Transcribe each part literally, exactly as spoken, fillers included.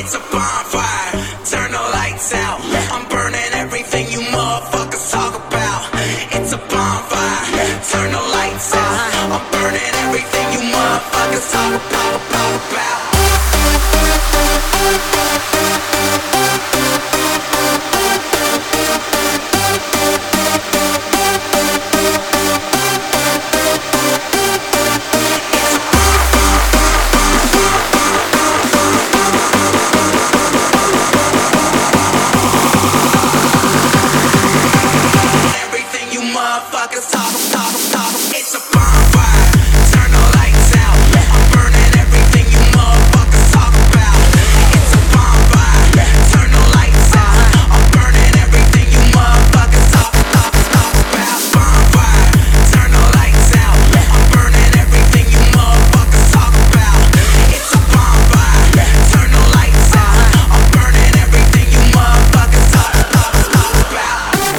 It's a bonfire, turn the lights out. I'm burning everything you motherfuckers talk about. It's a bonfire, turn the lights out. I'm burning everything you motherfuckers talk about, about, about. Motherfuckers talk, talk, talk. It's a bonfire, turn the lights out. I'm burning everything you motherfuckers talk about. It's a bonfire, turn the lights out. I'm burning everything you motherfuckers talk, talk, talk about. Bonfire, turn the lights out. I'm burning everything you motherfuckers talk about. It's a bonfire, turn the lights out. I'm burning everything you motherfuckers talk, talk, talk about.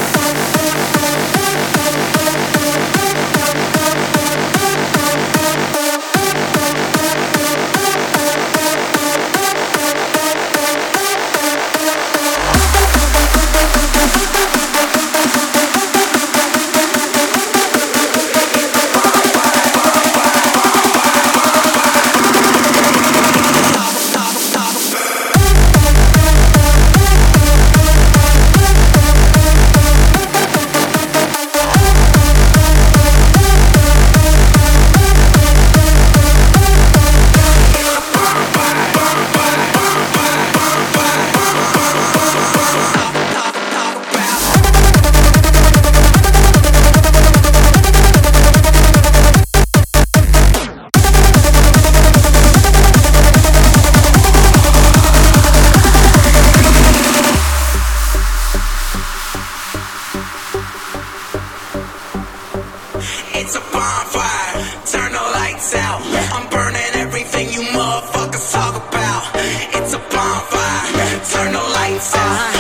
It's a bonfire, turn the lights out. I'm burning everything you motherfuckers talk about. It's a bonfire, turn the lights out.